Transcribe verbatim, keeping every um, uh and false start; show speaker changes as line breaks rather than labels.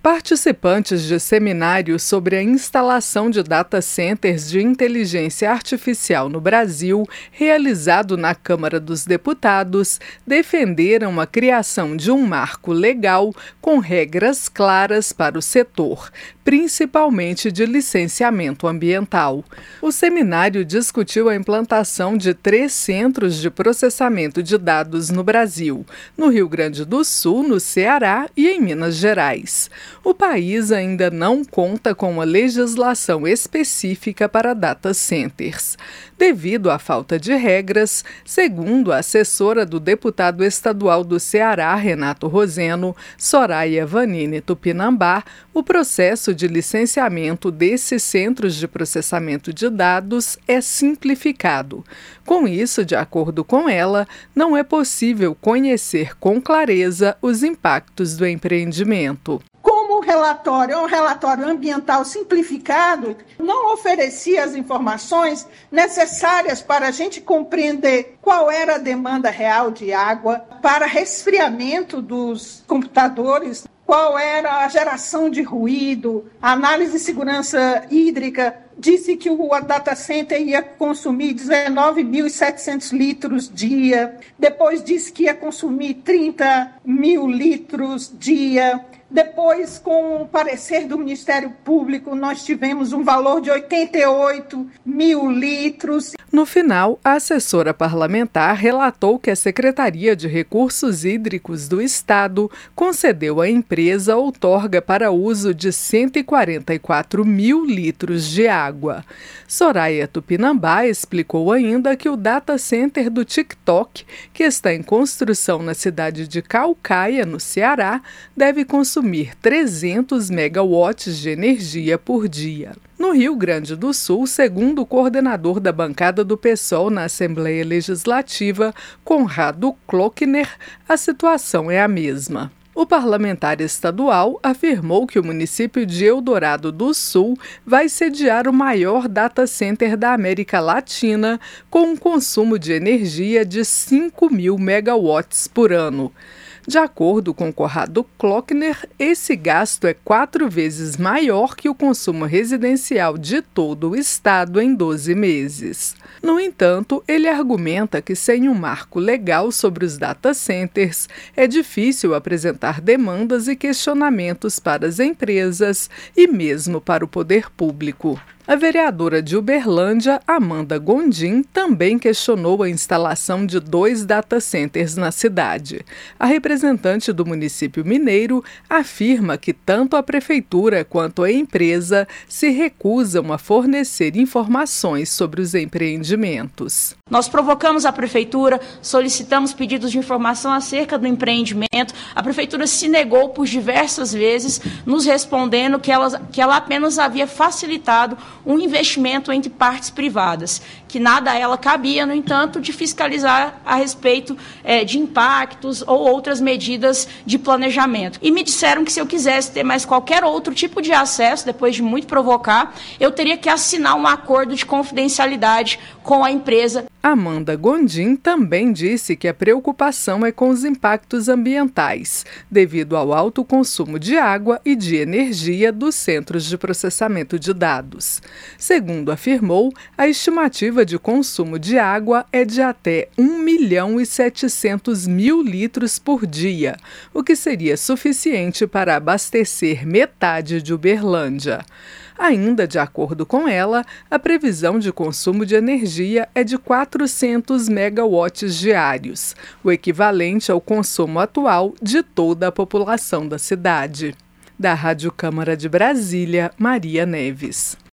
Participantes de seminário sobre a instalação de data centers de inteligência artificial no Brasil, realizado na Câmara dos Deputados, defenderam a criação de um marco legal com regras claras para o setor, principalmente de licenciamento ambiental. O seminário discutiu a implantação de três centros de processamento de dados no Brasil, no Rio Grande do Sul, no Ceará e em Minas Gerais. O país ainda não conta com uma legislação específica para data centers. Devido à falta de regras, segundo a assessora do deputado estadual do Ceará, Renato Roseno, Soraya Vanini Tupinambá, o processo de licenciamento desses centros de processamento de dados é simplificado. Com isso, de acordo com ela, não é possível conhecer com clareza os impactos do empreendimento.
Como o relatório é um relatório ambiental simplificado, não oferecia as informações necessárias para a gente compreender qual era a demanda real de água para resfriamento dos computadores, qual era a geração de ruído, a análise de segurança hídrica. Disse que o data center ia consumir dezenove mil e setecentos litros dia, depois disse que ia consumir trinta mil litros dia. Depois, com o parecer do Ministério Público, nós tivemos um valor de oitenta e oito mil litros.
No final, a assessora parlamentar relatou que a Secretaria de Recursos Hídricos do Estado concedeu à empresa outorga para uso de cento e quarenta e quatro mil litros de água. Soraya Tupinambá explicou ainda que o data center do TikTok, que está em construção na cidade de Caucaia, no Ceará, deve consumir trezentos megawatts de energia por dia. No Rio Grande do Sul, segundo o coordenador da bancada do PSOL na Assembleia Legislativa, Conrado Klockner, a situação é a mesma. O parlamentar estadual afirmou que o município de Eldorado do Sul vai sediar o maior data center da América Latina, com um consumo de energia de cinco mil megawatts por ano. De acordo com Conrado Klockner, esse gasto é quatro vezes maior que o consumo residencial de todo o estado em doze meses. No entanto, ele argumenta que sem um marco legal sobre os data centers, é difícil apresentar demandas e questionamentos para as empresas e mesmo para o poder público. A vereadora de Uberlândia, Amanda Gondim, também questionou a instalação de dois data centers na cidade. A representante do município mineiro afirma que tanto a prefeitura quanto a empresa se recusam a fornecer informações sobre os empreendimentos.
Nós provocamos a prefeitura, solicitamos pedidos de informação acerca do empreendimento. A prefeitura se negou por diversas vezes, nos respondendo que ela, que ela apenas havia facilitado um investimento entre partes privadas, que nada a ela cabia, no entanto, de fiscalizar a respeito é, de impactos ou outras medidas de planejamento. E me disseram que se eu quisesse ter mais qualquer outro tipo de acesso, depois de muito provocar, eu teria que assinar um acordo de confidencialidade com a empresa.
Amanda Gondim também disse que a preocupação é com os impactos ambientais, devido ao alto consumo de água e de energia dos centros de processamento de dados. Segundo afirmou, a estimativa de consumo de água é de até um milhão e setecentos mil litros por dia, o que seria suficiente para abastecer metade de Uberlândia. Ainda de acordo com ela, a previsão de consumo de energia é de quatrocentos megawatts diários, o equivalente ao consumo atual de toda a população da cidade. Da Rádio Câmara de Brasília, Maria Neves.